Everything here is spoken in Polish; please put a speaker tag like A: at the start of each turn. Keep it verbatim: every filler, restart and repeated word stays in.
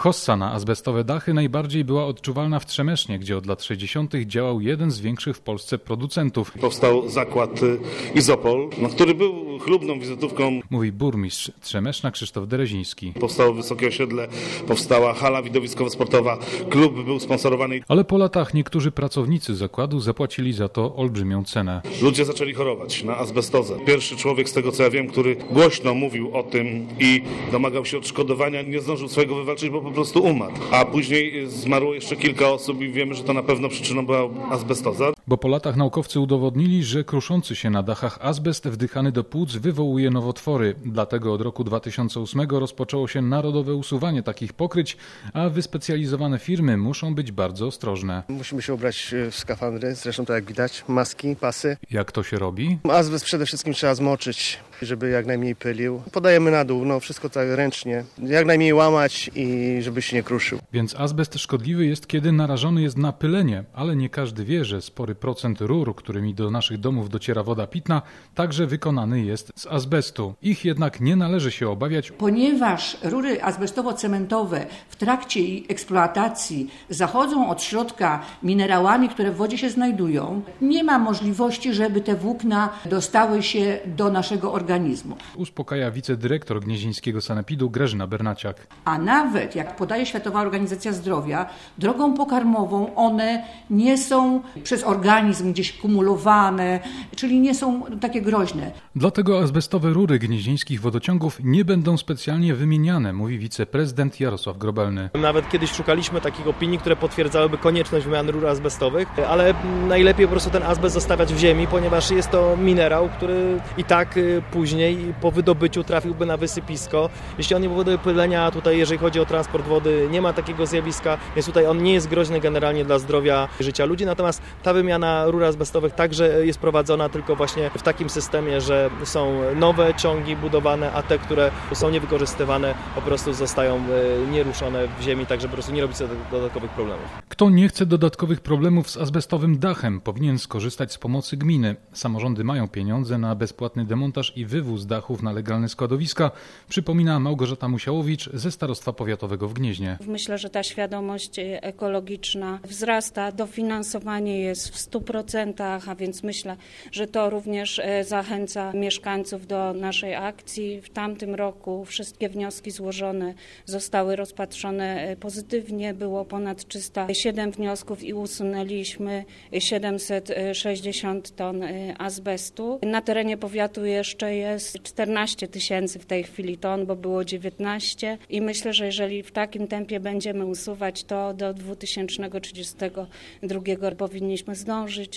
A: Hossa na azbestowe dachy najbardziej była odczuwalna w Trzemesznie, gdzie od lat sześćdziesiątych działał jeden z większych w Polsce producentów.
B: Powstał zakład Izopol, no, który był chlubną wizytówką.
A: Mówi burmistrz Trzemeszna Krzysztof Dereziński.
B: Powstało wysokie osiedle, powstała hala widowiskowo-sportowa, klub był sponsorowany.
A: Ale po latach niektórzy pracownicy zakładu zapłacili za to olbrzymią cenę.
B: Ludzie zaczęli chorować na azbestozę. Pierwszy człowiek, z tego co ja wiem, który głośno mówił o tym i domagał się odszkodowania, nie zdążył swojego wywalczyć, bo po prostu umarł. A później zmarło jeszcze kilka osób i wiemy, że to na pewno przyczyną była azbestoza.
A: Bo po latach naukowcy udowodnili, że kruszący się na dachach azbest wdychany do płuc wywołuje nowotwory. Dlatego od roku dwa tysiące ósmego rozpoczęło się narodowe usuwanie takich pokryć, a wyspecjalizowane firmy muszą być bardzo ostrożne.
C: Musimy się ubrać w skafandry, zresztą tak jak widać, maski, pasy.
A: Jak to się robi?
C: Azbest przede wszystkim trzeba zmoczyć, żeby jak najmniej pylił. Podajemy na dół, no wszystko tak ręcznie, jak najmniej łamać i żeby się nie kruszył.
A: Więc azbest szkodliwy jest, kiedy narażony jest na pylenie, ale nie każdy wie, że spory procent rur, którymi do naszych domów dociera woda pitna, także wykonany jest z azbestu. Ich jednak nie należy się obawiać,
D: ponieważ rury azbestowo-cementowe w trakcie ich eksploatacji zachodzą od środka minerałami, które w wodzie się znajdują, nie ma możliwości, żeby te włókna dostały się do naszego organizmu.
A: Uspokaja wicedyrektor gnieźnieńskiego sanepidu Grażyna Bernaciak.
D: A nawet, jak podaje Światowa Organizacja Zdrowia, drogą pokarmową one nie są przez organizm gdzieś kumulowane, czyli nie są takie groźne.
A: Dlatego azbestowe rury gnieźnieńskich wodociągów nie będą specjalnie wymieniane, mówi wiceprezydent Jarosław Grobelny.
E: Nawet kiedyś szukaliśmy takich opinii, które potwierdzałyby konieczność wymiany rur azbestowych, ale najlepiej po prostu ten azbest zostawiać w ziemi, ponieważ jest to minerał, który i tak później po wydobyciu trafiłby na wysypisko. Jeśli on nie powoduje pylenia, tutaj jeżeli chodzi o transport wody, nie ma takiego zjawiska, więc tutaj on nie jest groźny generalnie dla zdrowia życia ludzi, natomiast ta wymiana rur azbestowych także jest prowadzona tylko właśnie w takim systemie, że są nowe ciągi budowane, a te, które są niewykorzystywane, po prostu zostają nieruszone w ziemi, tak żeby po prostu nie robić sobie dodatkowych problemów.
A: Kto nie chce dodatkowych problemów z azbestowym dachem, powinien skorzystać z pomocy gminy. Samorządy mają pieniądze na bezpłatny demontaż i wywóz dachów na legalne składowiska, przypomina Małgorzata Musiałowicz ze Starostwa Powiatowego w Gnieźnie.
F: Myślę, że ta świadomość ekologiczna wzrasta, dofinansowanie jest w stu procentach, a więc myślę, że to również zachęca mieszkańców do naszej akcji. W tamtym roku wszystkie wnioski złożone zostały rozpatrzone pozytywnie. Było ponad trzysta siedem wniosków i usunęliśmy siedemset sześćdziesiąt ton azbestu. Na terenie powiatu jeszcze jest czternaście tysięcy w tej chwili ton, bo było dziewiętnaście i myślę, że jeżeli w takim tempie będziemy usuwać, to do dwa tysiące trzydziestego drugiego powinniśmy zdążyć.